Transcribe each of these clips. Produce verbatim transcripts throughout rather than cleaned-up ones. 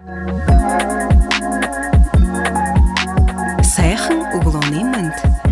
Сайхан угловный мент.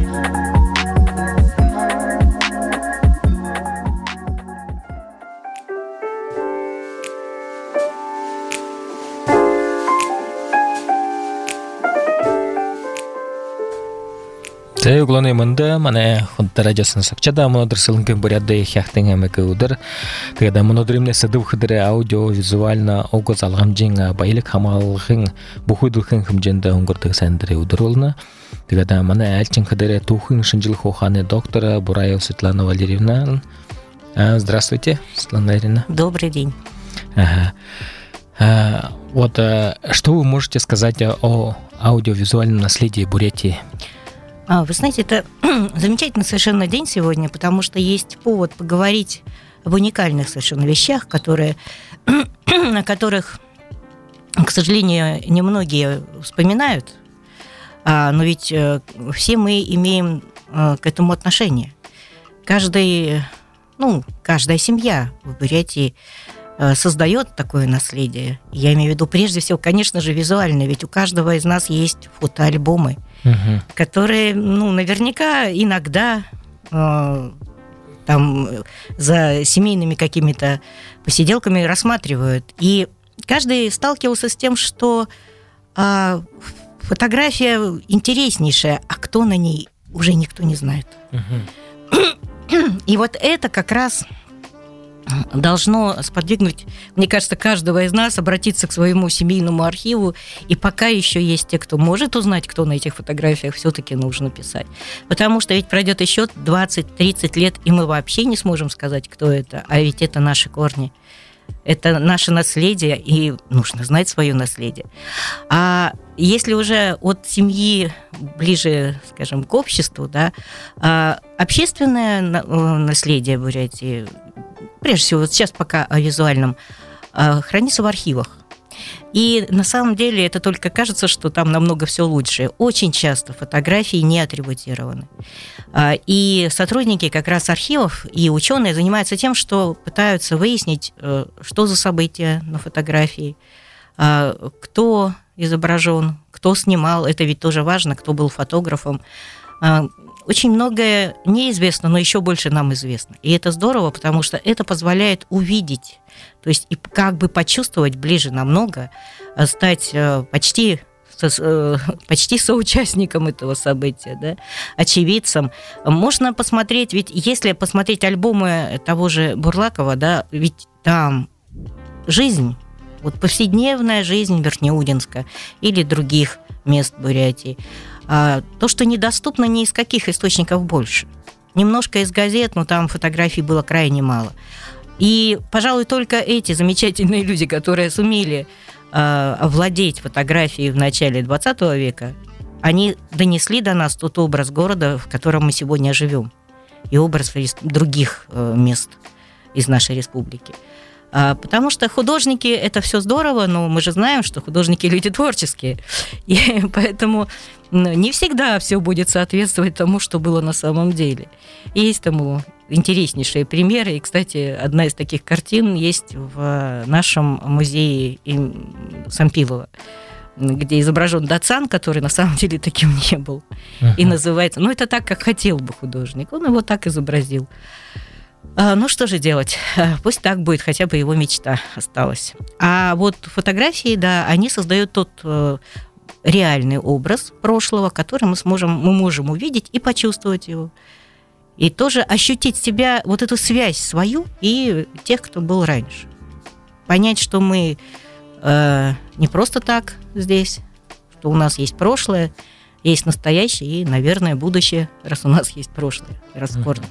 Тэ угловный мэнда мане хунтараджасын сакчада монодырсылынкын бурядды хяхтын эмеки удыр. Тогда монодыримне садып хыдыры аудио-визуально огоз алгамжин байлык хамалгын бухуйдылхын хымженде оңгырдык сандыры удыр олна. Тогда мане элчин хыдыры тухын шынжыл хоханы доктора Бураева Светлана Валерьевна. Здравствуйте, Светлана Валерьевна. Добрый день. Ага. А, вот что вы можете сказать о аудиовизуальном наследии Бурятии? А, вы знаете, это замечательный совершенно день сегодня, потому что есть повод поговорить об уникальных совершенно вещах, которые, о которых, к сожалению, немногие вспоминают, а, но ведь все мы имеем к этому отношение. Каждый, ну, каждая семья в Бурятии создает такое наследие. Я имею в виду, прежде всего, конечно же, визуальное, ведь у каждого из нас есть фотоальбомы, угу. которые, ну, наверняка иногда э, там за семейными какими-то посиделками рассматривают. И каждый сталкивался с тем, что э, фотография интереснейшая, а кто на ней, уже никто не знает. Угу. И вот это как раз должно сподвигнуть, мне кажется, каждого из нас обратиться к своему семейному архиву, и пока еще есть те, кто может узнать, кто на этих фотографиях, все-таки нужно писать. Потому что ведь пройдет еще двадцать-тридцать лет, и мы вообще не сможем сказать, кто это, а ведь это наши корни. Это наше наследие, и нужно знать свое наследие. А если уже от семьи ближе, скажем, к обществу, да, общественное наследие Бурятии, прежде всего, вот сейчас пока о визуальном, хранится в архивах. И на самом деле это только кажется, что там намного все лучше. Очень часто фотографии не атрибутированы. И сотрудники как раз архивов и ученые занимаются тем, что пытаются выяснить, что за события на фотографии, кто изображен, кто снимал. Это ведь тоже важно, кто был фотографом. Очень многое неизвестно, но еще больше нам известно. И это здорово, потому что это позволяет увидеть, то есть и как бы почувствовать ближе намного, стать почти, почти соучастником этого события, да, очевидцем. Можно посмотреть, ведь если посмотреть альбомы того же Бурлакова, да, ведь там жизнь, вот повседневная жизнь Верхнеудинска или других мест Бурятии, то, что недоступно ни из каких источников больше. Немножко из газет, но там фотографий было крайне мало. И, пожалуй, только эти замечательные люди, которые сумели э, овладеть фотографией в начале двадцатого века, они донесли до нас тот образ города, в котором мы сегодня живем, и образ других э, мест из нашей республики. Потому что художники – это все здорово, но мы же знаем, что художники – люди творческие. И поэтому не всегда все будет соответствовать тому, что было на самом деле. И есть тому интереснейшие примеры. И, кстати, одна из таких картин есть в нашем музее Сампилова, где изображен Датсан, который на самом деле таким не был. Uh-huh. И называется… Ну, это так, как хотел бы художник. Он его так изобразил. Ну, что же делать? Пусть так будет, хотя бы его мечта осталась. А вот фотографии, да, они создают тот э, реальный образ прошлого, который мы сможем, мы можем увидеть и почувствовать его. И тоже ощутить себя, вот эту связь свою и тех, кто был раньше. Понять, что мы э, не просто так здесь, что у нас есть прошлое, есть настоящее и, наверное, будущее, раз у нас есть прошлое, раз корни.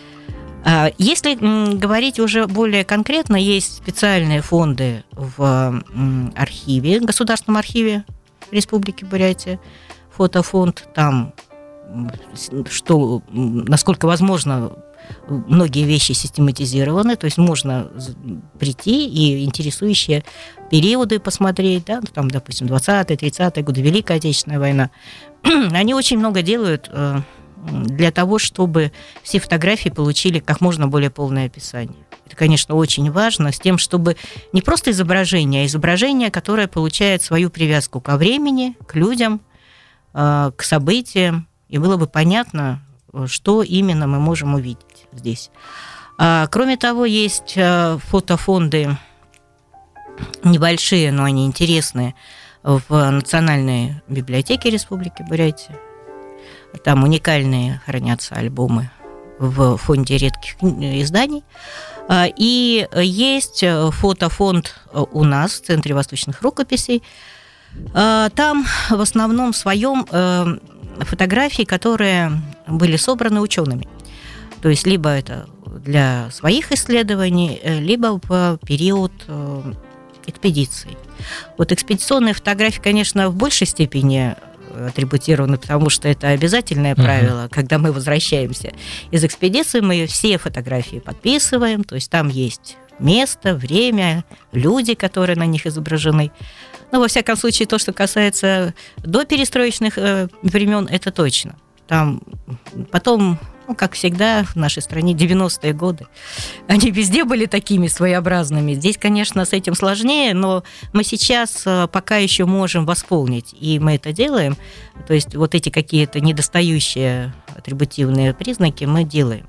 Если говорить уже более конкретно, есть специальные фонды в архиве, Государственном архиве Республики Бурятия, фотофонд, там, что, насколько возможно, многие вещи систематизированы, то есть можно прийти и интересующие периоды посмотреть, да, там, допустим, двадцатые, тридцатые годы, Великая Отечественная война. Они очень много делают для того, чтобы все фотографии получили как можно более полное описание. Это, конечно, очень важно, с тем, чтобы не просто изображение, а изображение, которое получает свою привязку ко времени, к людям, к событиям, и было бы понятно, что именно мы можем увидеть здесь. Кроме того, есть фотофонды небольшие, но они интересные, в Национальной библиотеке Республики Бурятия. Там уникальные хранятся альбомы в фонде редких изданий. И есть фотофонд у нас в Центре восточных рукописей. Там в основном своем фотографии, которые были собраны учеными. То есть либо это для своих исследований, либо в период экспедиций. Вот экспедиционные фотографии, конечно, в большей степени атрибутированы, потому что это обязательное правило. Uh-huh. Когда мы возвращаемся из экспедиции, мы все фотографии подписываем, то есть там есть место, время, люди, которые на них изображены. Но, во всяком случае, то, что касается доперестроечных э, времен, это точно. Там потом, ну, как всегда, в нашей стране девяностые годы, они везде были такими своеобразными. Здесь, конечно, с этим сложнее, но мы сейчас пока еще можем восполнить, и мы это делаем. То есть вот эти какие-то недостающие атрибутивные признаки мы делаем.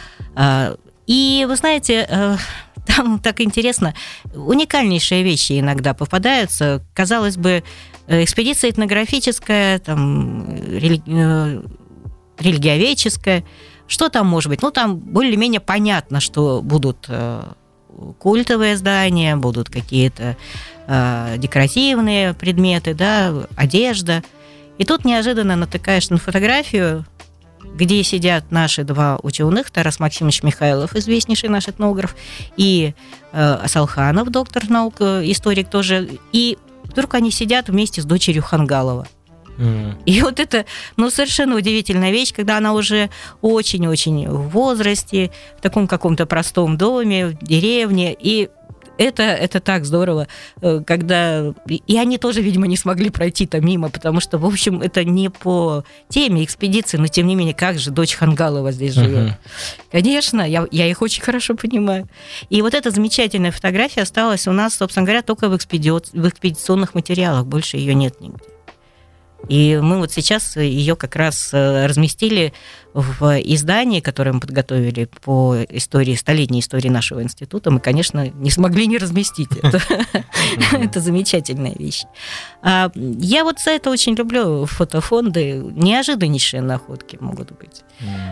И, вы знаете, там так интересно, уникальнейшие вещи иногда попадаются. Казалось бы, экспедиция этнографическая, там, рели... религиоведческая. Что там может быть? Ну, там более-менее понятно, что будут культовые здания, будут какие-то декоративные предметы, да, одежда. И тут неожиданно натыкаешься на фотографию, где сидят наши два ученых, Тарас Максимович Михайлов, известнейший наш этнограф, и э, Асалханов, доктор наук, историк тоже, и вдруг они сидят вместе с дочерью Хангалова. Mm. И вот это, ну, совершенно удивительная вещь, когда она уже очень-очень в возрасте, в таком каком-то простом доме, в деревне, и Это, это так здорово, когда... И они тоже, видимо, не смогли пройти-то мимо, потому что, в общем, это не по теме экспедиции, но, тем не менее, как же дочь Хангалова здесь живет? Uh-huh. Конечно, я, я их очень хорошо понимаю. И вот эта замечательная фотография осталась у нас, собственно говоря, только в, экспеди... в экспедиционных материалах, больше ее нет нигде. И мы вот сейчас ее как раз разместили в издании, которое мы подготовили по истории, столетней истории нашего института. Мы, конечно, не смогли не разместить это. Это замечательная вещь. Я вот за это очень люблю фотофонды. Неожиданнейшие находки могут быть.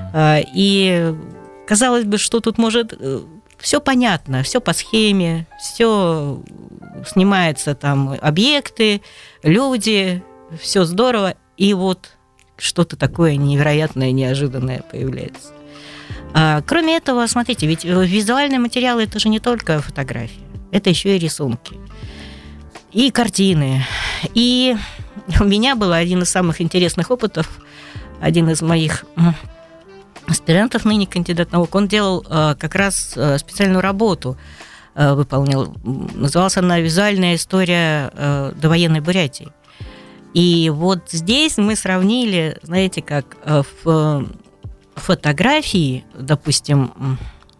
И казалось бы, что тут может... Все понятно, все по схеме, все снимается там, объекты, люди... Все здорово, и вот что-то такое невероятное, неожиданное появляется. А, кроме этого, смотрите, ведь визуальные материалы – это же не только фотографии, это еще и рисунки, и картины. И у меня был один из самых интересных опытов, один из моих аспирантов, ныне кандидат наук, он делал а, как раз специальную работу, а, выполнил, называлась она «Визуальная история а, довоенной Бурятии». И вот здесь мы сравнили, знаете, как в фотографии, допустим,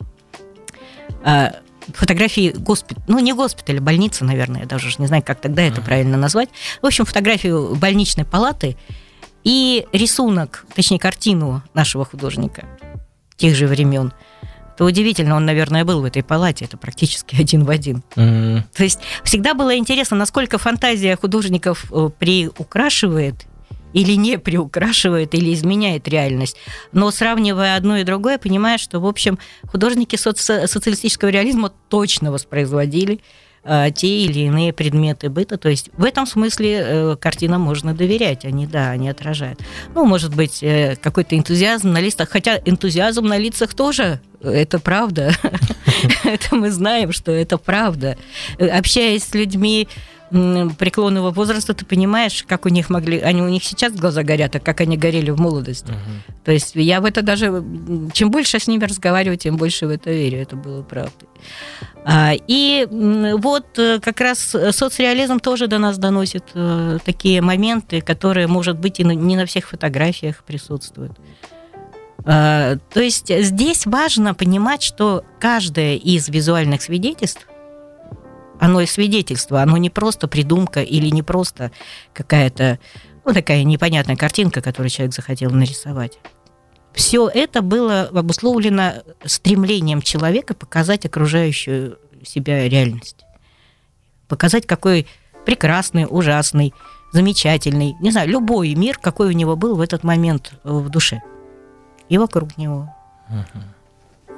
фотографии госпиталя, ну не госпиталя, больницы, наверное, я даже не знаю, как тогда это правильно назвать. В общем, фотографию больничной палаты и рисунок, точнее, картину нашего художника тех же времен. То удивительно, он, наверное, был в этой палате, это практически один в один. Mm-hmm. То есть всегда было интересно, насколько фантазия художников приукрашивает или не приукрашивает, или изменяет реальность. Но сравнивая одно и другое, понимаешь, что, в общем, художники соци- социалистического реализма точно воспроизводили э, те или иные предметы быта. То есть в этом смысле э, картинам можно доверять, они, да, они отражают. Ну, может быть, э, какой-то энтузиазм на лицах, хотя энтузиазм на лицах тоже... Это правда. Это мы знаем, что это правда. Общаясь с людьми преклонного возраста, ты понимаешь, как у них могли... Они у них сейчас глаза горят, а как они горели в молодости. Uh-huh. То есть я в это даже... Чем больше я с ними разговариваю, тем больше в это верю. Это было правдой. И вот как раз соцреализм тоже до нас доносит такие моменты, которые, может быть, и не на всех фотографиях присутствуют. То есть здесь важно понимать, что каждое из визуальных свидетельств, оно и свидетельство, оно не просто придумка или не просто какая-то, ну, такая непонятная картинка, которую человек захотел нарисовать. Все это было обусловлено стремлением человека показать окружающую себя реальность. Показать, какой прекрасный, ужасный, замечательный, не знаю, любой мир, какой у него был в этот момент в душе и вокруг него. Uh-huh.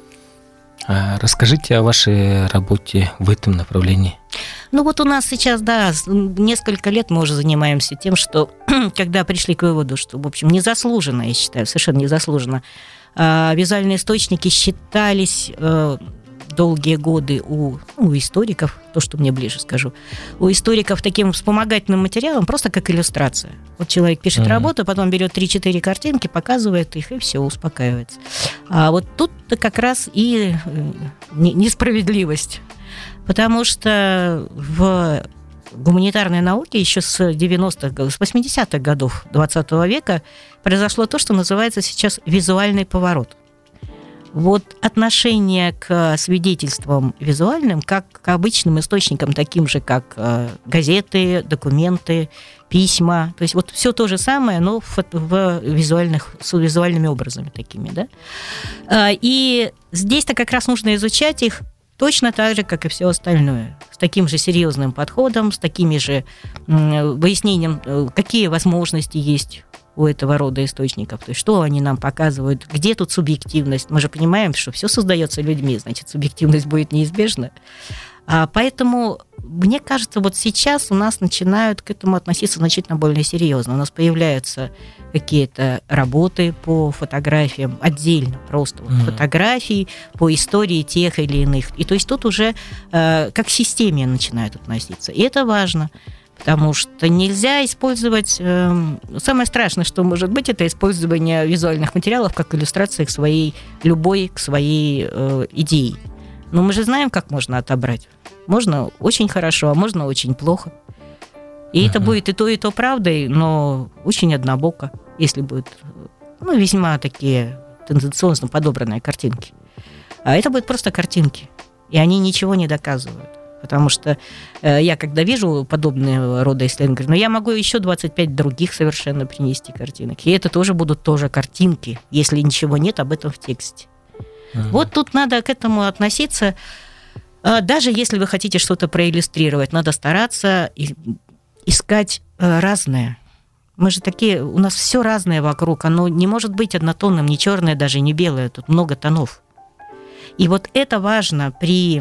А расскажите о вашей работе в этом направлении. Ну вот у нас сейчас, да, несколько лет мы уже занимаемся тем, что когда пришли к выводу, что, в общем, незаслуженно, я считаю, совершенно незаслуженно, визуальные источники считались долгие годы у, у историков, то, что мне ближе скажу, у историков таким вспомогательным материалом, просто как иллюстрация. Вот человек пишет mm-hmm. работу, потом берет три-четыре картинки, показывает их, и все, успокаивается. А вот тут-то как раз и несправедливость. Потому что в гуманитарной науке еще с девяностых, с восьмидесятых годов двадцатого века произошло то, что называется сейчас визуальный поворот. Вот отношение к свидетельствам визуальным, как к обычным источникам, таким же, как газеты, документы, письма, то есть вот все то же самое, но в, в визуальных, с визуальными образами такими, да. И здесь-то как раз нужно изучать их точно так же, как и все остальное, с таким же серьезным подходом, с такими же выяснением, какие возможности есть у этого рода источников, то есть что они нам показывают, где тут субъективность. Мы же понимаем, что все создается людьми, значит, субъективность будет неизбежна. А поэтому, мне кажется, вот сейчас у нас начинают к этому относиться значительно более серьезно. У нас появляются какие-то работы по фотографиям отдельно, просто вот mm-hmm. фотографии по истории тех или иных. И то есть тут уже э, как к системе начинают относиться. И это важно. Потому что нельзя использовать... Э, самое страшное, что может быть, это использование визуальных материалов как иллюстрации к своей, любой к своей э, идее. Но мы же знаем, как можно отобрать. Можно очень хорошо, а можно очень плохо. И uh-huh. это будет и то, и то правдой, но очень однобоко, если будут, ну, весьма такие тенденциозно подобранные картинки. А это будут просто картинки, и они ничего не доказывают. Потому что э, я, когда вижу подобные рода исследования, говорю, ну, я могу еще двадцать пять других совершенно принести картинок. И это тоже будут тоже картинки, если ничего нет об этом в тексте. Mm-hmm. Вот тут надо к этому относиться. Э, даже если вы хотите что-то проиллюстрировать, надо стараться и, искать э, разное. Мы же такие, у нас все разное вокруг. Оно не может быть однотонным, ни черное, даже не белое. Тут много тонов. И вот это важно при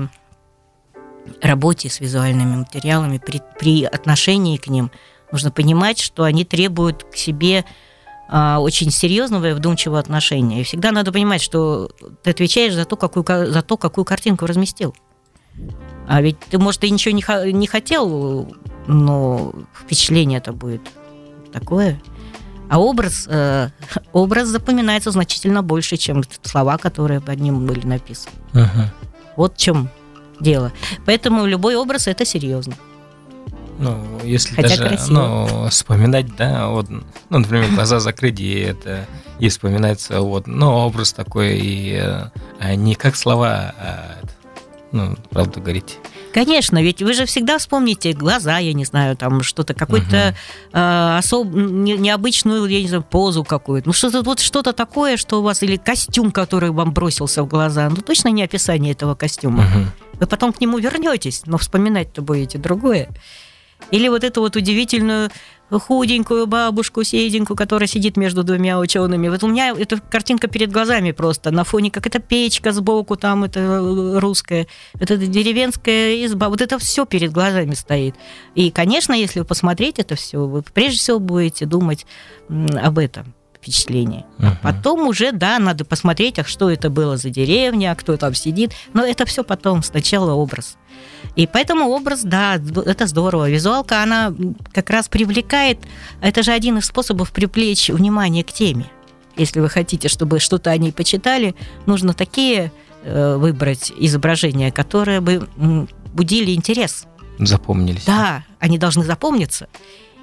работе с визуальными материалами, при, при отношении к ним. Нужно понимать, что они требуют к себе а, очень серьезного и вдумчивого отношения. И всегда надо понимать, что ты отвечаешь за то, какую, за то, какую картинку разместил. А ведь ты, может, и ничего не, не хотел, но впечатление-то будет такое. А образ, э, образ запоминается значительно больше, чем слова, которые под ним были написаны. Uh-huh. Вот в чем дело. Поэтому любой образ – это серьезно. Ну, если Хотя даже красиво. Ну, вспоминать, да, вот, ну, например, глаза закрыть, и это и вспоминается, вот, ну, образ такой, и а не как слова, а, ну, правду говорить. Конечно, ведь вы же всегда вспомните глаза, я не знаю, там что-то, какую-то угу. э, особ... не, необычную, я не знаю, позу какую-то. Ну, что-то, вот что-то такое, что у вас, или костюм, который вам бросился в глаза, ну, точно не описание этого костюма. Угу. Вы потом к нему вернетесь, но вспоминать-то будете другое. Или вот эту вот удивительную худенькую бабушку, седенькую, которая сидит между двумя учеными. Вот у меня эта картинка перед глазами просто. На фоне какая-то печка сбоку, там это русская, это деревенская изба. Вот это все перед глазами стоит. И, конечно, если вы посмотреть это все, вы прежде всего будете думать об этом впечатлении. Uh-huh. А потом уже, да, надо посмотреть, а что это было за деревня, а кто там сидит. Но это все потом, сначала образ. И поэтому образ, да, это здорово. Визуалка, она как раз привлекает, это же один из способов привлечь внимание к теме. Если вы хотите, чтобы что-то о ней почитали, нужно такие э, выбрать изображения, которые бы м, будили интерес. Запомнились. Да, они должны запомниться.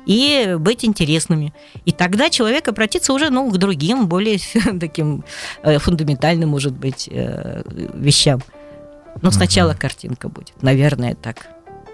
и быть интересными. И тогда человек обратится уже ну, к другим, более таким фундаментальным, может быть, вещам. Но сначала угу. картинка будет, наверное, так.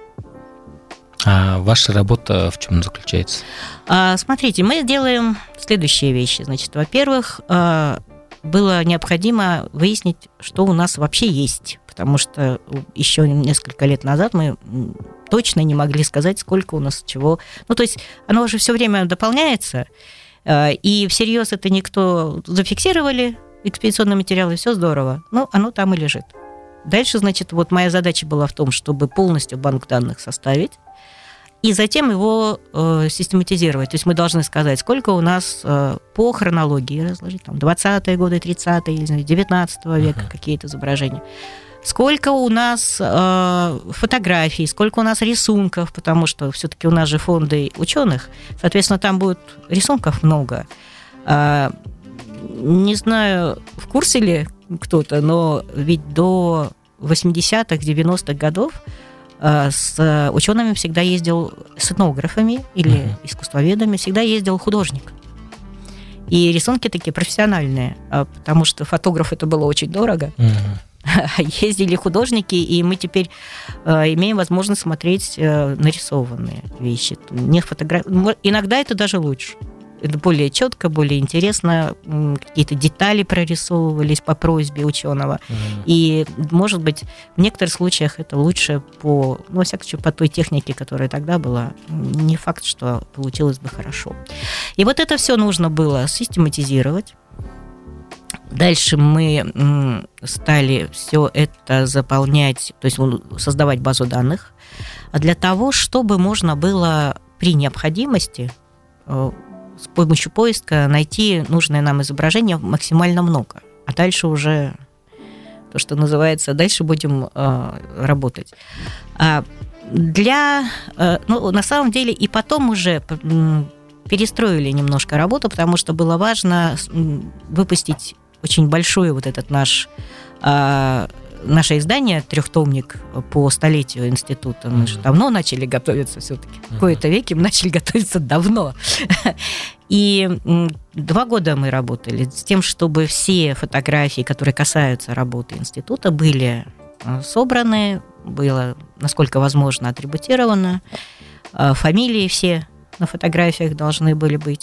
А ваша работа в чем заключается? А, смотрите, мы делаем следующие вещи. Значит, во-первых, было необходимо выяснить, что у нас вообще есть, потому что еще несколько лет назад мы точно не могли сказать, сколько у нас чего. Ну, то есть оно уже все время дополняется, и всерьез это никто зафиксировали, экспедиционные материалы, все здорово, но оно там и лежит. Дальше, значит, вот моя задача была в том, чтобы полностью банк данных составить, и затем его э, систематизировать. То есть мы должны сказать, сколько у нас э, по хронологии разложить, там, двадцатые годы, тридцатые, девятнадцатого века uh-huh. какие-то изображения. Сколько у нас э, фотографий, сколько у нас рисунков, потому что все-таки у нас же фонды ученых, соответственно, там будет рисунков много. А, не знаю, в курсе ли кто-то, но ведь до восьмидесятых, девяностых годов с учеными всегда ездил, с этнографами или uh-huh. искусствоведами всегда ездил художник. И рисунки такие профессиональные, потому что фотограф это было очень дорого. Uh-huh. Ездили художники, и мы теперь имеем возможность смотреть нарисованные вещи. Не фотограф... Иногда это даже лучше. Это более четко, более интересно, какие-то детали прорисовывались по просьбе ученого. Mm-hmm. И, может быть, в некоторых случаях это лучше по, ну, во всяком случае, по той технике, которая тогда была. Не факт, что получилось бы хорошо. И вот это все нужно было систематизировать. Дальше мы стали все это заполнять, то есть создавать базу данных, для того, чтобы можно было при необходимости с помощью поиска найти нужное нам изображение максимально много. А дальше уже то, что называется, дальше будем э, работать. А для, э, ну, на самом деле, и потом уже перестроили немножко работу, потому что было важно выпустить очень большой вот этот наш... Э, Наше издание, трехтомник по столетию института, мы mm-hmm. же давно начали готовиться все-таки. Mm-hmm. В кои-то веки мы начали готовиться давно. И два года мы работали с тем, чтобы все фотографии, которые касаются работы института, были собраны, было, насколько возможно, атрибутировано. Фамилии все на фотографиях должны были быть.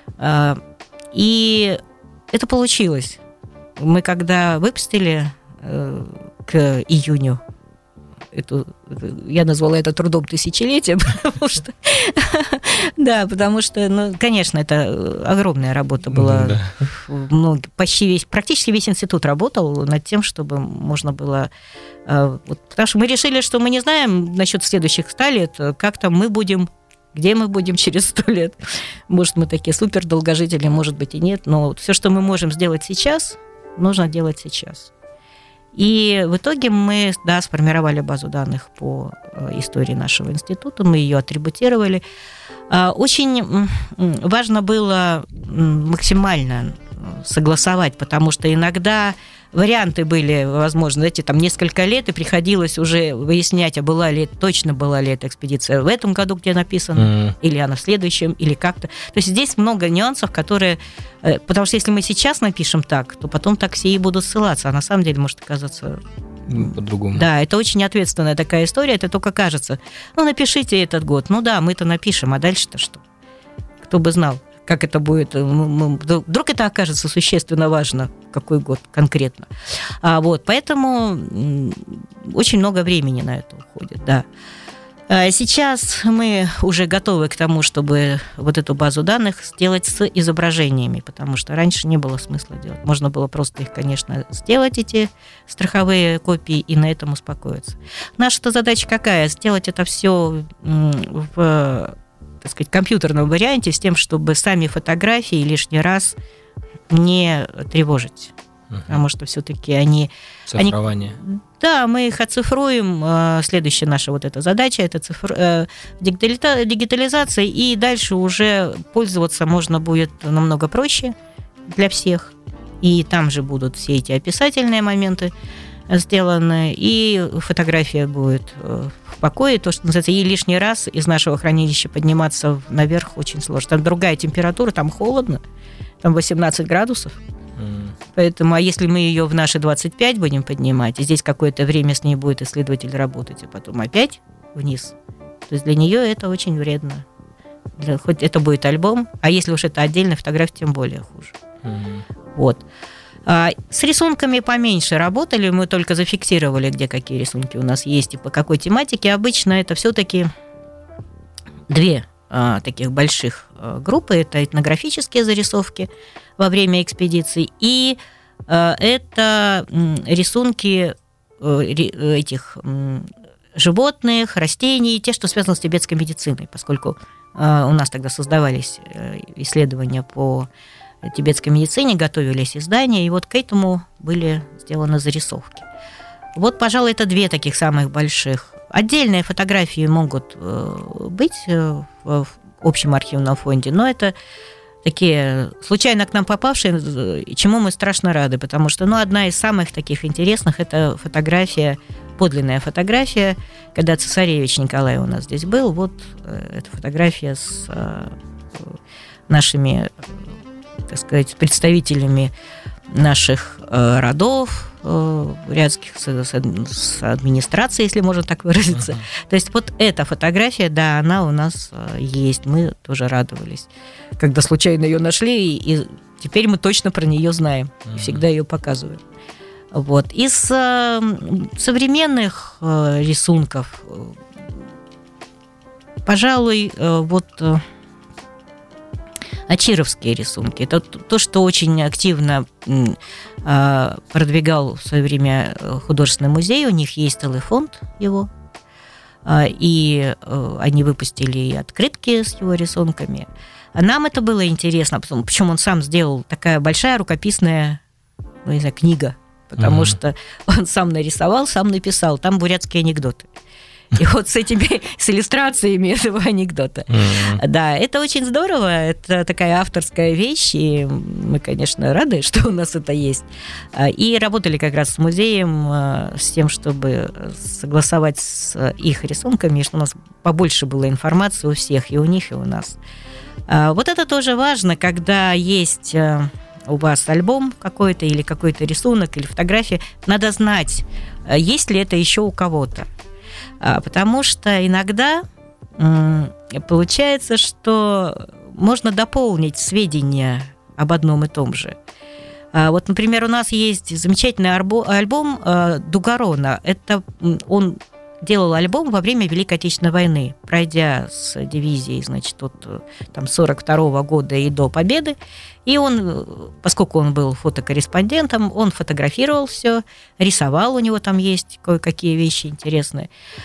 И это получилось. Мы когда выпустили к июню эту, я назвала это трудом тысячелетия, потому что, да, потому что, ну, конечно, это огромная работа была. Да. Много, почти весь, практически весь институт работал над тем, чтобы можно было, вот, потому что мы решили, что мы не знаем насчет следующих ста лет, как там мы будем, где мы будем через сто лет. Может, мы такие супер долгожители, может быть, и нет, но все, что мы можем сделать сейчас, нужно делать сейчас. И в итоге мы, да, сформировали базу данных по истории нашего института, мы ее атрибутировали. Очень важно было максимально согласовать, потому что иногда варианты были, возможно, эти там несколько лет, и приходилось уже выяснять, а была ли, точно была ли эта экспедиция в этом году, где написано, mm. или она в следующем, или как-то. То есть здесь много нюансов, которые... Потому что если мы сейчас напишем так, то потом так все и будут ссылаться, а на самом деле может оказаться... По-другому. Да, это очень ответственная такая история, это только кажется. Ну, напишите этот год. Ну да, мы-то напишем, а дальше-то что? Кто бы знал, как это будет. Вдруг это окажется существенно важно, какой год конкретно. А вот, поэтому очень много времени на это уходит, да. Сейчас мы уже готовы к тому, чтобы вот эту базу данных сделать с изображениями, потому что раньше не было смысла делать. Можно было просто их, конечно, сделать, эти страховые копии, и на этом успокоиться. Наша задача какая? Сделать это все в, так сказать, компьютерном варианте, с тем, чтобы сами фотографии лишний раз не тревожить. Угу. Потому что все-таки они... Цифрование. Они, да, мы их оцифруем. Следующая наша вот эта задача – это цифр... дигитализация, и дальше уже пользоваться можно будет намного проще для всех. И там же будут все эти описательные моменты. сделаны, и фотография будет в покое, то, что называется, и лишний раз из нашего хранилища подниматься наверх очень сложно. Там другая температура, там холодно, там восемнадцать градусов. Mm. Поэтому, а если мы ее в наши двадцать пять будем поднимать, и здесь какое-то время с ней будет исследователь работать, а потом опять вниз, то есть для нее это очень вредно. Для, хоть это будет альбом, а если уж это отдельная фотография, тем более хуже. Mm. Вот. А с рисунками поменьше работали, мы только зафиксировали, где какие рисунки у нас есть и по какой тематике. Обычно это все-таки две а, таких больших а, группы. Это этнографические зарисовки во время экспедиций и а, это м, рисунки а, этих м, животных, растений, те, что связано с тибетской медициной, поскольку а, у нас тогда создавались исследования по тибетской медицине, готовились издания, и вот к этому были сделаны зарисовки. Вот, пожалуй, это две таких самых больших. Отдельные фотографии могут быть в общем архивном фонде, но это такие случайно к нам попавшие, чему мы страшно рады, потому что, ну, одна из самых таких интересных – это фотография, подлинная фотография, когда цесаревич Николай у нас здесь был, вот эта фотография с нашими, так сказать, представителями наших э, родов э, рядских, с, с администрацией, если можно так выразиться. Uh-huh. То есть вот эта фотография, да, она у нас э, есть. Мы тоже радовались, когда случайно ее нашли, и, и теперь мы точно про нее знаем. Uh-huh. И всегда ее показываем. Вот. Из э, современных э, рисунков, э, пожалуй, э, вот... Э, Ачировские рисунки. Это то, что очень активно э, продвигал в свое время художественный музей. У них есть целый фонд его. Э, и э, они выпустили и открытки с его рисунками. А нам это было интересно, причем он сам сделал такая большая рукописная, ну, не знаю, книга, потому mm-hmm. что он сам нарисовал, сам написал. Там бурятские анекдоты. И вот с этими, с иллюстрациями этого анекдота. Mm-hmm. Да, это очень здорово, это такая авторская вещь, и мы, конечно, рады, что у нас это есть. И работали как раз с музеем, с тем, чтобы согласовать с их рисунками, чтобы у нас побольше было информации у всех, и у них, и у нас. Вот это тоже важно, когда есть у вас альбом какой-то, или какой-то рисунок, или фотография, надо знать, есть ли это еще у кого-то. Потому что иногда получается, что можно дополнить сведения об одном и том же. Вот, например, у нас есть замечательный альбом Дугарона. Это он делал альбом во время Великой Отечественной войны, пройдя с дивизией, значит, от там, сорок второго года и до Победы. И он, поскольку он был фотокорреспондентом, он фотографировал все, рисовал, у него там есть кое-какие вещи интересные.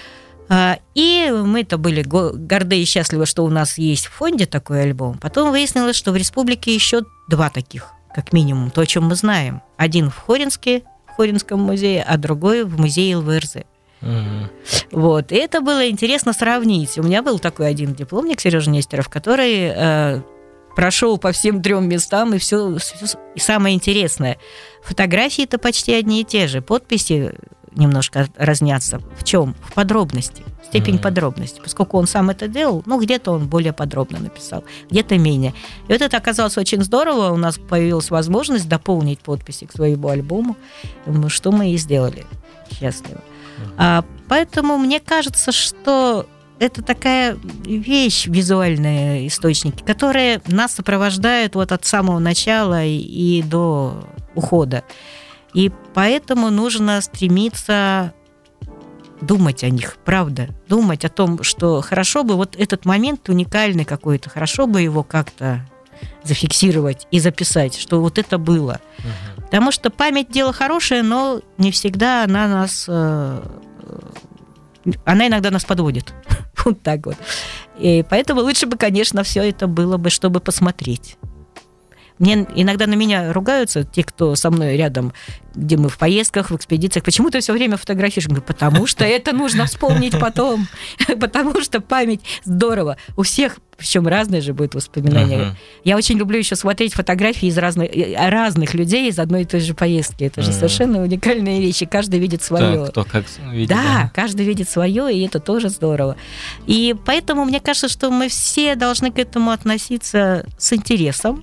И мы-то были горды и счастливы, что у нас есть в фонде такой альбом. Потом выяснилось, что в республике еще два таких, как минимум, то, о чем мы знаем. Один в Хоринске, в Хоринском музее, а другой в музее ЛВРЗ. Uh-huh. Вот. И это было интересно сравнить. У меня был такой один дипломник, Сережа Нестеров, который э, прошел по всем трем местам, и все, все, и самое интересное, фотографии-то почти одни и те же, подписи немножко разнятся. В чем? В подробности, степень uh-huh. подробности. Поскольку он сам это делал, ну, где-то он более подробно написал, где-то менее. И вот это оказалось очень здорово. У нас появилась возможность дополнить подписи к своему альбому, что мы и сделали. Счастливо. А, поэтому мне кажется, что это такая вещь, визуальные источники, которые нас сопровождают вот от самого начала и, и до ухода. И поэтому нужно стремиться думать о них, правда, думать о том, что хорошо бы вот этот момент уникальный какой-то, хорошо бы его как-то зафиксировать и записать, что вот это было. Uh-huh. Потому что память – дело хорошее, но не всегда она нас... Она иногда нас подводит. Вот так вот. И поэтому лучше бы, конечно, все это было бы, чтобы посмотреть. Мне иногда на меня ругаются те, кто со мной рядом, где мы в поездках, в экспедициях. Почему ты все время фотографируешь? Говорю, потому что это нужно вспомнить потом. Потому что память здорово. У всех причем разные же будут воспоминания. Uh-huh. Я очень люблю еще смотреть фотографии из разных, разных людей из одной и той же поездки. Это же uh-huh. совершенно уникальные вещи. Каждый видит свое. Да, кто как видит. Да, да, каждый видит свое, и это тоже здорово. И поэтому мне кажется, что мы все должны к этому относиться с интересом,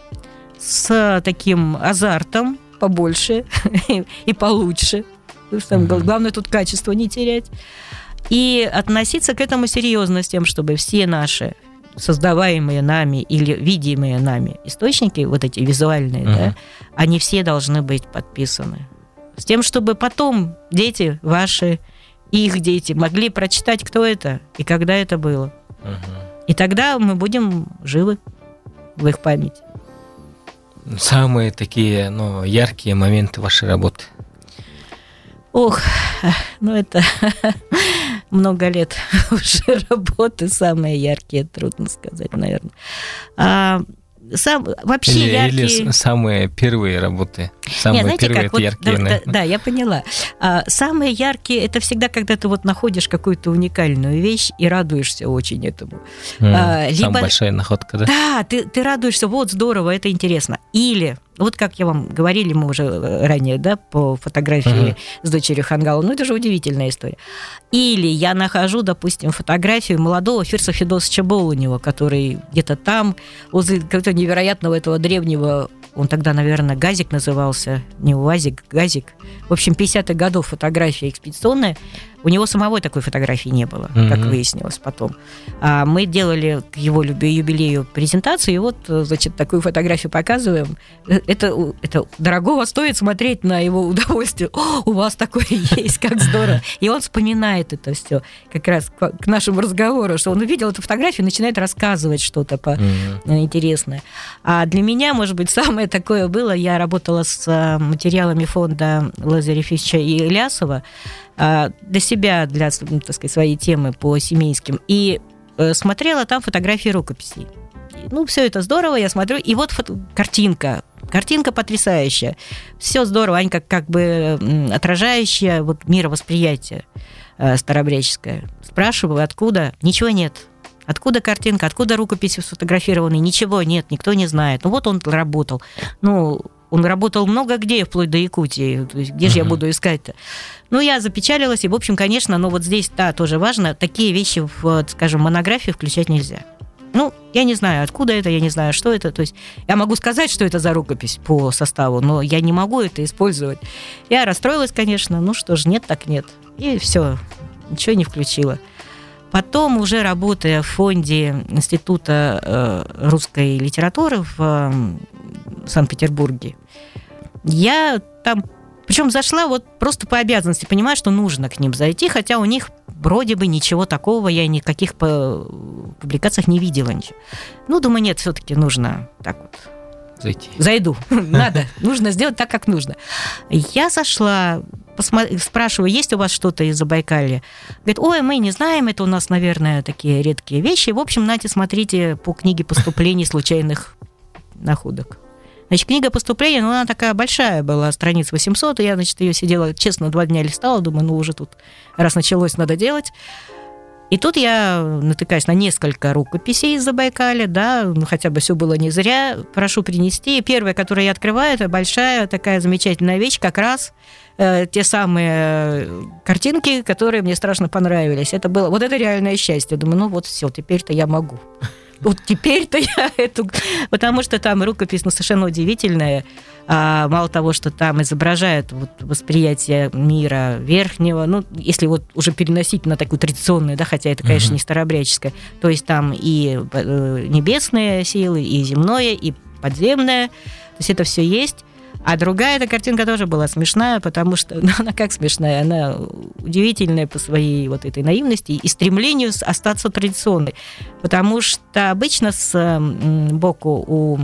с таким азартом побольше и получше. Uh-huh. Главное тут качество не терять. И относиться к этому серьезно, с тем, чтобы все наши создаваемые нами или видимые нами источники, вот эти визуальные, uh-huh. да, они все должны быть подписаны. С тем, чтобы потом дети ваши, их дети могли прочитать, кто это и когда это было. Uh-huh. И тогда мы будем живы в их памяти. Самые такие, ну, яркие моменты вашей работы? Ох, ну это много лет уже работы, самые яркие, трудно сказать, наверное. А, сам, вообще или, яркие... или самые первые работы, самые Нет, знаете, первые, как, это вот, яркие. Да, да, да, я поняла. А, самые яркие, это всегда, когда ты вот находишь какую-то уникальную вещь и радуешься очень этому. Mm, а, либо... Самая большая находка, да? Да, ты, ты радуешься, вот здорово, это интересно. Или... Вот как я вам говорили, мы уже ранее, да, по фотографии uh-huh. с дочерью Хангала, ну это же удивительная история. Или я нахожу, допустим, фотографию молодого Фирса Федосовича Болунева, который где-то там, возле какого-то невероятного этого древнего, он тогда, наверное, Газик назывался, не УАЗик, Газик. В общем, пятидесятых годов фотография экспедиционная. У него самого такой фотографии не было, mm-hmm. как выяснилось потом. А мы делали к его юбилею презентацию, и вот, значит, такую фотографию показываем. Это, это дорогого стоит смотреть на его удовольствие. О, у вас такое есть, как здорово. И он вспоминает это все как раз к нашему разговору, что он увидел эту фотографию и начинает рассказывать что-то по... mm-hmm. интересное. А для меня, может быть, самое такое было, я работала с материалами фонда Лазаря Фисча и Илясова, для себя, для, так сказать, своей темы по семейским, и смотрела там фотографии рукописей. Ну, все это здорово, я смотрю, и вот фото- картинка, картинка потрясающая, все здорово, они как, как бы отражающая вот мировосприятие старообрядческое. Спрашиваю, откуда? Ничего нет. Откуда картинка, откуда рукописи сфотографированы? Ничего нет, никто не знает. Ну, вот он работал. Ну, он работал много где, вплоть до Якутии. То есть, где же uh-huh. я буду искать-то? Ну, я запечалилась, и, в общем, конечно, но вот здесь, да, тоже важно, такие вещи в, скажем, монографию включать нельзя. Ну, я не знаю, откуда это, я не знаю, что это. То есть я могу сказать, что это за рукопись по составу, но я не могу это использовать. Я расстроилась, конечно, ну что ж, нет так нет. И все, ничего не включила. Потом, уже работая в фонде Института русской литературы в Санкт-Петербурге, я там, причем зашла вот просто по обязанности, понимаю, что нужно к ним зайти, хотя у них вроде бы ничего такого, я никаких по публикациях не видела ничего. Ну, думаю, нет, все-таки нужно так вот. Зайти. Зайду. Надо. Нужно сделать так, как нужно. Я зашла, посмотри, спрашиваю, есть у вас что-то из Забайкалья? Говорит, ой, мы не знаем, это у нас, наверное, такие редкие вещи. В общем, нате, смотрите по книге поступлений случайных находок. Значит, книга поступления, ну, она такая большая была, страниц восемьсот, и я, значит, ее сидела, честно, два дня листала, думаю, ну, уже тут, раз началось, надо делать. И тут я натыкаюсь на несколько рукописей из Забайкалья, да, ну, хотя бы все было не зря, прошу принести. Первая, которую я открываю, это большая такая замечательная вещь, как раз э, те самые картинки, которые мне страшно понравились. Это было, вот это реальное счастье. Думаю, ну, вот все, теперь-то я могу. Вот теперь-то я эту... Потому что там рукопись, ну, совершенно удивительная. А, мало того, что там изображает вот восприятие мира верхнего, ну, если вот уже переносить на такую традиционную, да, хотя это, конечно, uh-huh. не старообрядческое, то есть там и небесные силы, и земное, и подземное. То есть это все есть. А другая эта картинка тоже была смешная, потому что, ну, она как смешная, она удивительная по своей вот этой наивности и стремлению остаться традиционной. Потому что обычно сбоку у,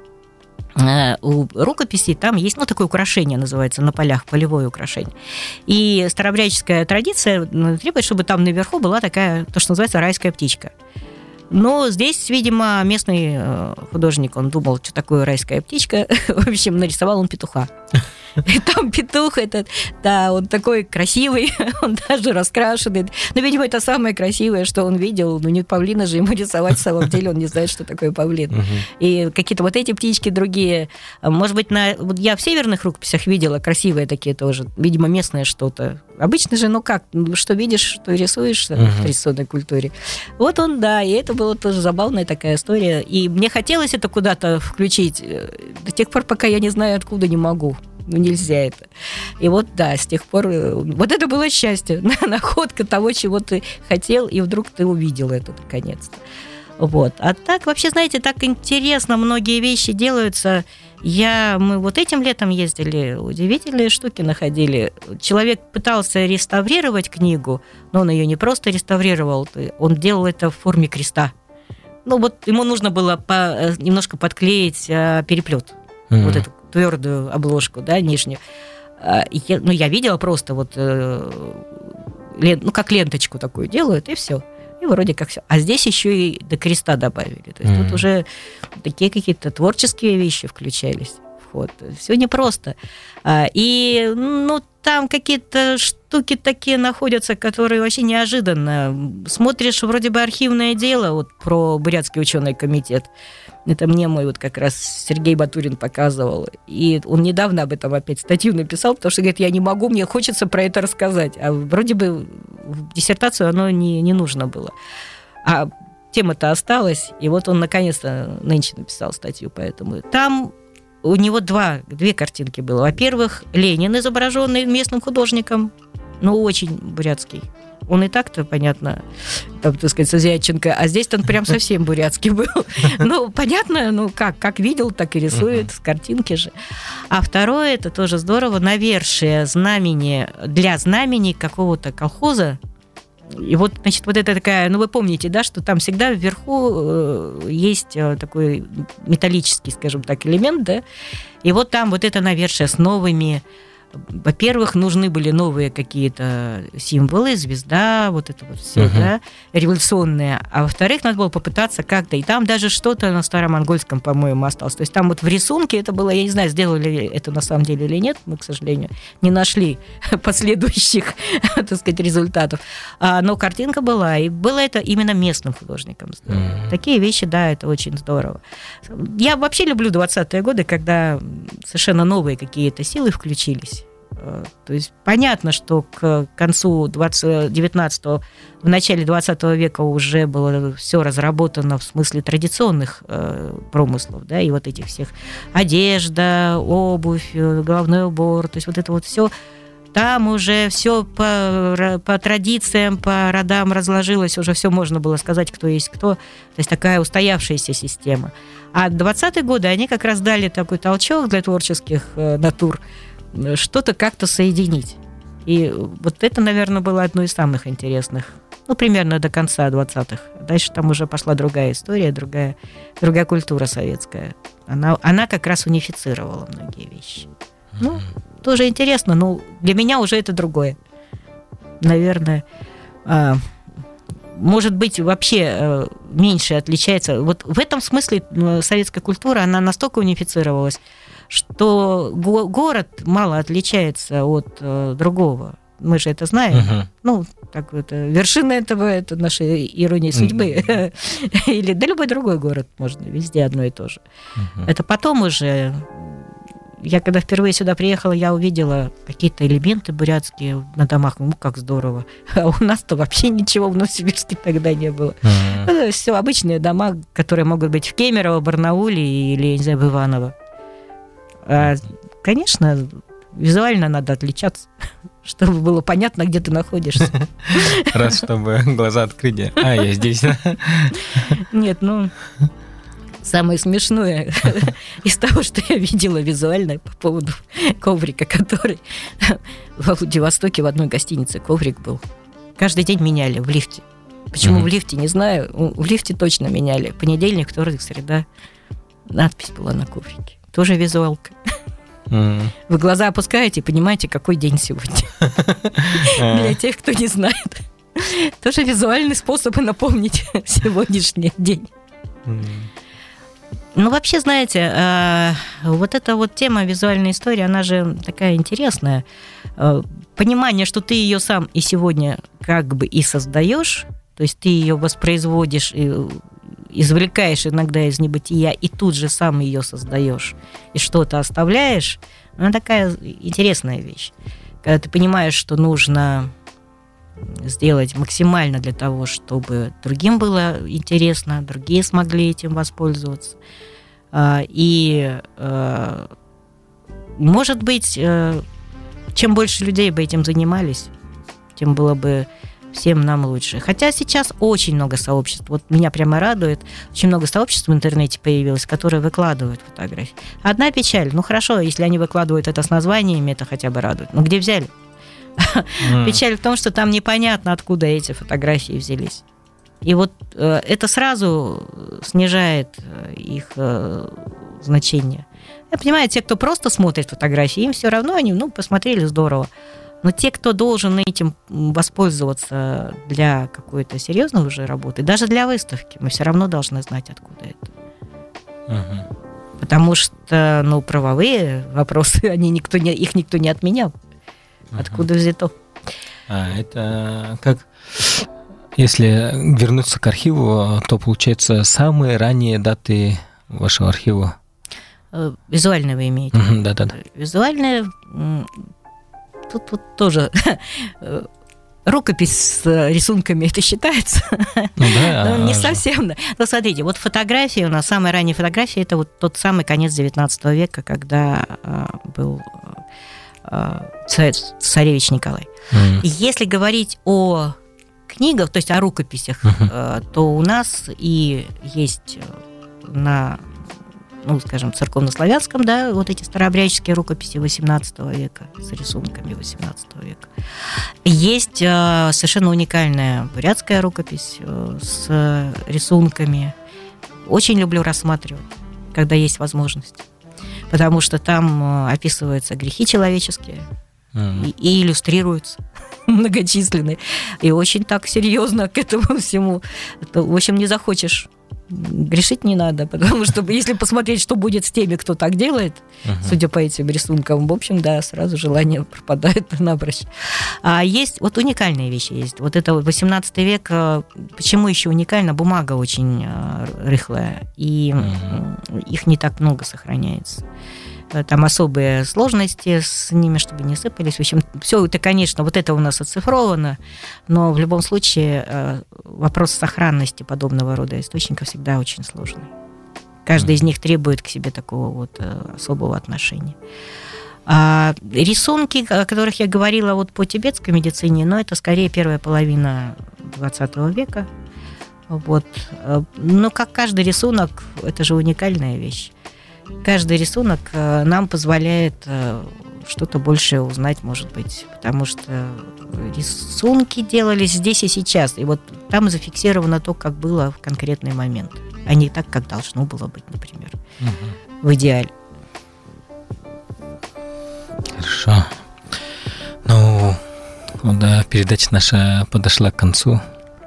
у рукописей там есть, ну, такое украшение называется, на полях, полевое украшение. И старообрядческая традиция требует, чтобы там наверху была такая, то, что называется, райская птичка. Но здесь, видимо, местный художник, он думал, что такое райская птичка. В общем, нарисовал он петуха. И там петух этот, да, он такой красивый, он даже раскрашенный. Но, видимо, это самое красивое, что он видел. Ну, не павлина же ему рисовать, в самом деле он не знает, что такое павлин. Угу. И какие-то вот эти птички другие. Может быть, на... вот я в северных рукописях видела красивые такие тоже. Видимо, местное что-то. Обычно же, ну как, что видишь, что рисуешь угу. в традиционной культуре. Вот он, да, и это была тоже забавная такая история. И мне хотелось это куда-то включить до тех пор, пока я не знаю, откуда, не могу. Ну, нельзя это. И вот, да, с тех пор... Вот это было счастье. Находка того, чего ты хотел, и вдруг ты увидел это, наконец-то. Вот. А так, вообще, знаете, так интересно, многие вещи делаются. Я... Мы вот этим летом ездили, удивительные штуки находили. Человек пытался реставрировать книгу, но он ее не просто реставрировал, он делал это в форме креста. Ну, вот ему нужно было по... немножко подклеить переплет. Mm-hmm. Вот эту твердую обложку, да, нижнюю. Я, ну, я видела просто вот, э, лен, ну, как ленточку такую делают, и все. И вроде как все. А здесь еще и до креста добавили. То есть mm-hmm. тут уже такие какие-то творческие вещи включались в ход. Все непросто. И, ну, там какие-то штуки такие находятся, которые вообще неожиданно. Смотришь, вроде бы архивное дело вот про Бурятский ученый комитет. Это мне мой вот как раз Сергей Батурин показывал. И он недавно об этом опять статью написал, потому что говорит, я не могу, мне хочется про это рассказать. А вроде бы в диссертацию оно не, не нужно было. А тема-то осталась, и вот он наконец-то нынче написал статью по этому. Там у него два, две картинки было. Во-первых, Ленин, изображенный местным художником, ну, очень бурятский. Он и так-то, понятно, там, так сказать, Созятченко, а здесь он прям совсем бурятский был. Ну, понятно, ну, как, как видел, так и рисует, с картинки же. А второе, это тоже здорово, навершие знамени, для знамени какого-то колхоза. И вот, значит, вот это такая, ну, вы помните, да, что там всегда вверху есть такой металлический, скажем так, элемент, да, и вот там вот это навершие с новыми... Во-первых, нужны были новые какие-то символы, звезда, вот это вот все, uh-huh. да, революционные. А во-вторых, надо было попытаться как-то. И там даже что-то на старомонгольском, по-моему, осталось. То есть там вот в рисунке это было, я не знаю, сделали это на самом деле или нет, мы, к сожалению, не нашли последующих, так сказать, результатов. А, но картинка была, и было это именно местным художником. Uh-huh. Такие вещи, да, это очень здорово. Я вообще люблю двадцатые годы, когда совершенно новые какие-то силы включились. То есть понятно, что к концу девятнадцатого, в начале двадцатого века уже было все разработано в смысле традиционных промыслов, да, и вот этих всех одежда, обувь, головной убор, то есть вот это вот все. Там уже все по, по традициям, по родам разложилось, уже все можно было сказать, кто есть кто. То есть такая устоявшаяся система. А двадцатые годы, они как раз дали такой толчок для творческих натур, что-то как-то соединить. И вот это, наверное, было одно из самых интересных. Ну, примерно до конца двадцатых. Дальше там уже пошла другая история, другая, другая культура советская. Она, она как раз унифицировала многие вещи. Ну, тоже интересно, но для меня уже это другое. Наверное, может быть, вообще меньше отличается. Вот в этом смысле советская культура, она настолько унифицировалась, что го- город мало отличается от э, другого. Мы же это знаем. Uh-huh. Ну, так вот, вершина этого, это наша ирония судьбы. Uh-huh. Или да любой другой город можно, везде одно и то же. Uh-huh. Это потом уже... Я когда впервые сюда приехала, я увидела какие-то элементы бурятские на домах. Ну, как здорово. А у нас-то вообще ничего в Новосибирске тогда не было. Uh-huh. Все обычные дома, которые могут быть в Кемерово, Барнауле или, не знаю, в Иваново. А, конечно, визуально надо отличаться, чтобы было понятно, где ты находишься. Раз, чтобы глаза открыли. А, я здесь. Нет, ну, самое смешное из того, что я видела визуально по поводу коврика, который во Владивостоке в одной гостинице коврик был. Каждый день меняли в лифте. Почему mm-hmm. в лифте, не знаю. В лифте точно меняли. Понедельник, вторник, среда. Надпись была на коврике. Тоже визуалка. Mm. Вы глаза опускаете и понимаете, какой день сегодня. Для тех, кто не знает. Тоже визуальный способ напомнить сегодняшний день. Ну, вообще, знаете, вот эта вот тема визуальной истории, она же такая интересная. Понимание, что ты ее сам и сегодня как бы и создаешь, то есть ты ее воспроизводишь, извлекаешь иногда из небытия, и тут же сам ее создаешь, и что-то оставляешь, она такая интересная вещь. Когда ты понимаешь, что нужно сделать максимально для того, чтобы другим было интересно, другие смогли этим воспользоваться. И, может быть, чем больше людей бы этим занимались, тем было бы всем нам лучше. Хотя сейчас очень много сообществ. Вот меня прямо радует. Очень много сообществ в интернете появилось, которые выкладывают фотографии. Одна печаль. Ну, хорошо, если они выкладывают это с названиями, это хотя бы радует. Но где взяли? Mm. Печаль в том, что там непонятно, откуда эти фотографии взялись. И вот э, это сразу снижает их э, значение. Я понимаю, те, кто просто смотрит фотографии, им все равно, они, ну, посмотрели, здорово. Но те, кто должен этим воспользоваться для какой-то серьезной уже работы, даже для выставки, мы все равно должны знать, откуда это. Uh-huh. Потому что, ну, правовые вопросы, они никто не, их никто не отменял. Uh-huh. Откуда взято? А, это как... Если вернуться к архиву, то, получается, самые ранние даты вашего архива? Визуальные вы имеете? Uh-huh, да-да-да. Визуальные... Тут вот тоже рукопись с рисунками, это считается? Ну, да, ну, не совсем. Но смотрите, вот фотографии у нас, самые ранние фотографии, это вот тот самый конец девятнадцатого века, когда был царевич Николай. Mm. Если говорить о книгах, то есть о рукописях, mm-hmm. то у нас и есть на... ну, скажем, церковнославянском, да, вот эти старообрядческие рукописи восемнадцатого века с рисунками восемнадцатого века. Есть э, совершенно уникальная бурятская рукопись э, с рисунками. Очень люблю рассматривать, когда есть возможность. Потому что там э, описываются грехи человеческие mm-hmm. и, и иллюстрируются многочисленные. И очень так серьезно к этому всему. Это, в общем, не захочешь. Грешить не надо, потому что если посмотреть, что будет с теми, кто так делает, uh-huh. судя по этим рисункам, в общем, да, сразу желание пропадает напрочь. А есть, вот уникальные вещи есть. Вот это восемнадцатый век, почему еще уникально? Бумага очень рыхлая, и uh-huh. их не так много сохраняется. Там особые сложности с ними, чтобы не сыпались. В общем, все это, конечно, вот это у нас оцифровано, но в любом случае вопрос сохранности подобного рода источников всегда очень сложный. Каждый mm-hmm. из них требует к себе такого вот особого отношения. А рисунки, о которых я говорила вот по тибетской медицине, но это скорее первая половина двадцатого века. Вот. Но как каждый рисунок, это же уникальная вещь. Каждый рисунок нам позволяет что-то большее узнать, может быть, потому что рисунки делались здесь и сейчас, и вот там зафиксировано то, как было в конкретный момент, а не так, как должно было быть, например, угу. в идеале. Хорошо. Ну, да, передача наша подошла к концу.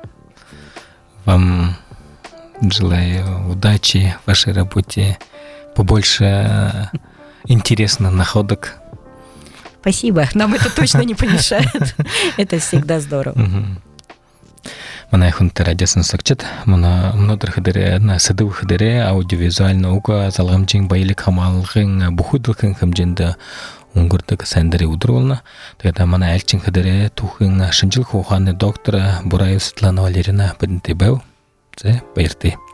Вам желаю удачи в вашей работе, побольше интересных находок. Спасибо. Нам это точно не помешает. Это всегда здорово. Мана хунта радиосын сакчат, мана мнодыр хидере на садыв хидере аудиовизуально уга залгамчing байлык хамалгын бухудылкын хамженде унгурдык сандыре удролна. Тогда мана элчин хидере тухын шинжил хуханы доктора Бураев Светлана Валерьевна беднтебев. Це поерти.